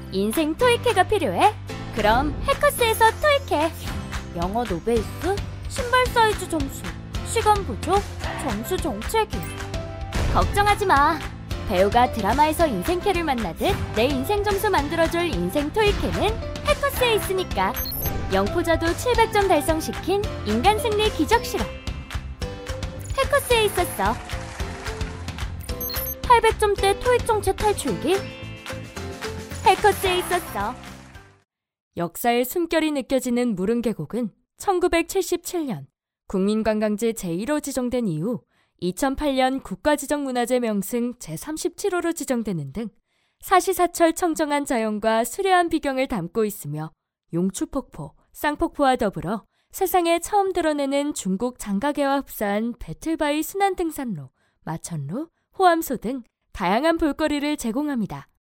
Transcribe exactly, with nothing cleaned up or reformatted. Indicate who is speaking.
Speaker 1: 인생 토익회가 필요해? 그럼 해커스에서 토익회. 영어 노베이스, 신발 사이즈 점수, 시간 부족, 점수 정체기. 걱정하지 마. 배우가 드라마에서 인생캐를 만나듯 내 인생 점수 만들어줄 인생 토익회는 해커스에 있으니까. 영포자도 칠백 점 달성시킨 인간 승리 기적 실험. 해커스에 있었어. 팔백 점대 토익 정체 탈출기. 해커스에 있었어. 역사의 숨결이 느껴지는 무릉계곡은 천구백칠십칠 년 국민관광지 제일 호 지정된 이후 이천팔 년 국가지정문화재 명승 제삼십칠 호로 지정되는 등 사시사철 청정한 자연과 수려한 비경을 담고 있으며 용추폭포, 쌍폭포와 더불어 세상에 처음 드러내는 중국 장가계와 흡사한 배틀바위 순환등산로, 마천루, 호암소 등 다양한 볼거리를 제공합니다.